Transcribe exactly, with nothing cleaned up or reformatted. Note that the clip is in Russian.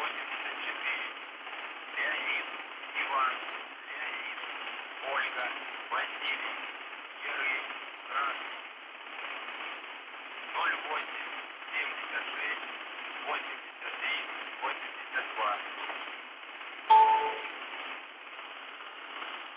семьдесят четыре. Леонид, Иван, Леонид, Ольга, Василий, Яры, Красный. ноль восемь.